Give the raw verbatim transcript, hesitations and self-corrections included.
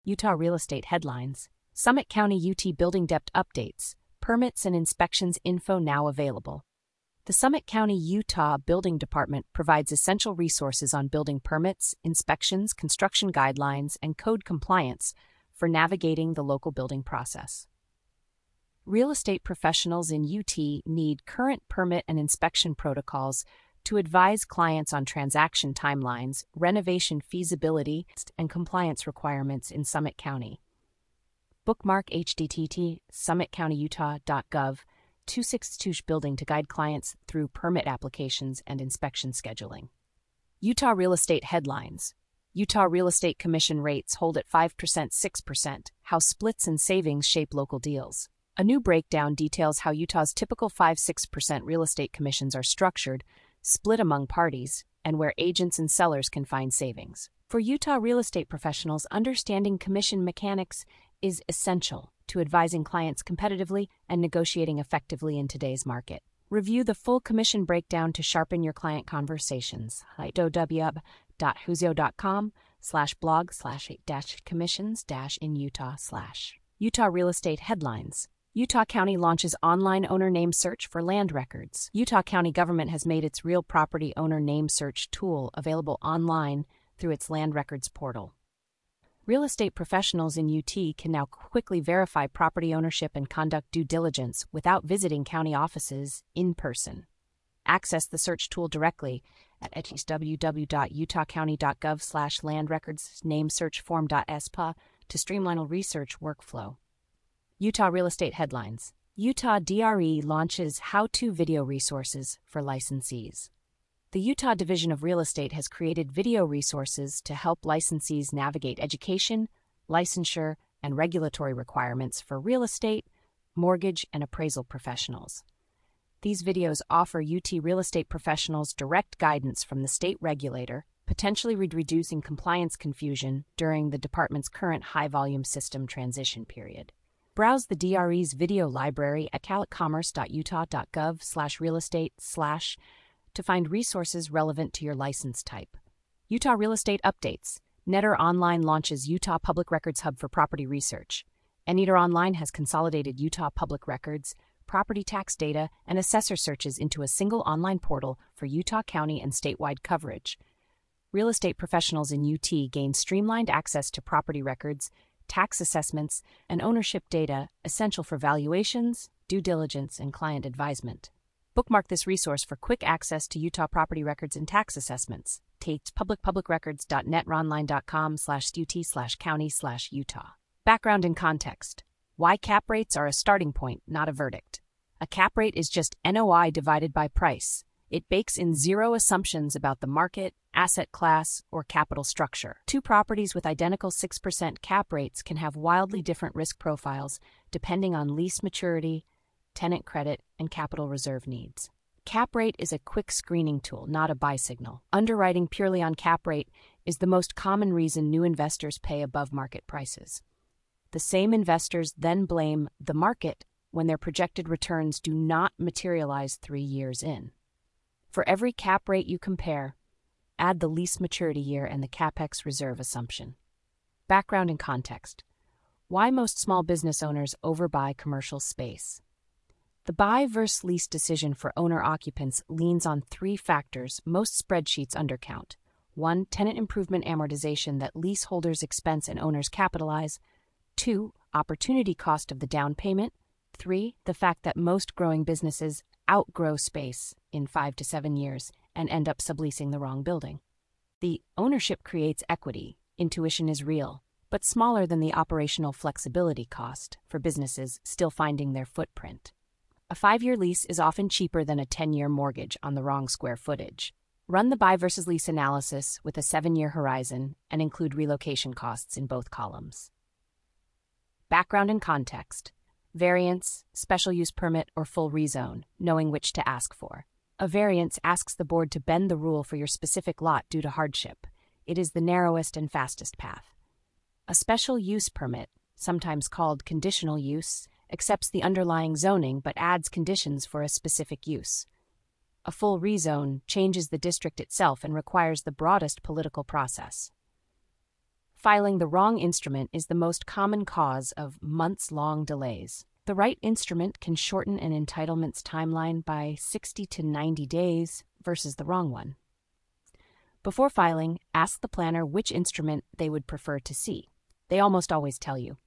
Utah real estate headlines. Summit County U T building depth updates. Permits and inspections info now available. The Summit County, Utah Building Department provides essential resources on building permits, inspections, construction guidelines, and code compliance for navigating the local building process. Real estate professionals in U T need current permit and inspection protocols to advise clients on transaction timelines, renovation feasibility, and compliance requirements in Summit County. Bookmark H T T P summit county utah dot gov two sixty-two building to guide clients through permit applications and inspection scheduling. Utah real estate headlines. Utah Real Estate Commission rates hold at five percent six percent, how splits and savings shape local deals. A new breakdown details how Utah's typical five to six percent real estate commissions are structured, split among parties, and where agents and sellers can find savings. For Utah real estate professionals, understanding commission mechanics is essential to advising clients competitively and negotiating effectively in today's market. Review the full commission breakdown to sharpen your client conversations. www.huzio.com slash blog slash dash commissions dash in Utah slash. Utah real estate headlines. Utah County launches online owner name search for land records. Utah County government has made its real property owner name search tool available online through its land records portal. Real estate professionals in U T can now quickly verify property ownership and conduct due diligence without visiting county offices in person. Access the search tool directly at www.utahcounty.gov slash land records name search form.espa to streamline a research workflow. Utah real estate headlines. Utah D R E launches how-to video resources for licensees. The Utah Division of Real Estate has created video resources to help licensees navigate education, licensure, and regulatory requirements for real estate, mortgage, and appraisal professionals. These videos offer U T real estate professionals direct guidance from the state regulator, potentially reducing compliance confusion during the department's current high-volume system transition period. Browse the D R E's video library at calicommerce.utah.gov slash real estate slash to find resources relevant to your license type. Utah Real Estate Updates. Netter Online launches Utah Public Records Hub for property research. Netter Online has consolidated Utah public records, property tax data, and assessor searches into a single online portal for Utah County and statewide coverage. Real estate professionals in U T gain streamlined access to property records, tax assessments, and ownership data essential for valuations, due diligence, and client advisement. Bookmark this resource for quick access to Utah property records and tax assessments. Take public public records dot netteronline.com slash ut slash county slash Utah. Background and context. Why cap rates are a starting point, not a verdict. A cap rate is just N O I divided by price. It bakes in zero assumptions about the market, asset class, or capital structure. Two properties with identical six percent cap rates can have wildly different risk profiles depending on lease maturity, tenant credit, and capital reserve needs. Cap rate is a quick screening tool, not a buy signal. Underwriting purely on cap rate is the most common reason new investors pay above market prices. The same investors then blame the market when their projected returns do not materialize three years in. For every cap rate you compare, add the lease maturity year and the CapEx reserve assumption. Background and context. Why most small business owners overbuy commercial space. The buy versus lease decision for owner-occupants leans on three factors most spreadsheets undercount. One, tenant improvement amortization that leaseholders expense and owners capitalize. Two, opportunity cost of the down payment. Three, the fact that most growing businesses outgrow space in five to seven years and end up subleasing the wrong building. The ownership creates equity. Intuition is real, but smaller than the operational flexibility cost for businesses still finding their footprint. A five-year lease is often cheaper than a ten-year mortgage on the wrong square footage. Run the buy versus lease analysis with a seven-year horizon and include relocation costs in both columns. Background and context. Variance, special use permit, or full rezone, knowing which to ask for. A variance asks the board to bend the rule for your specific lot due to hardship. It is the narrowest and fastest path. A special use permit, sometimes called conditional use, accepts the underlying zoning but adds conditions for a specific use. A full rezone changes the district itself and requires the broadest political process. Filing the wrong instrument is the most common cause of months-long delays. The right instrument can shorten an entitlement's timeline by sixty to ninety days versus the wrong one. Before filing, ask the planner which instrument they would prefer to see. They almost always tell you.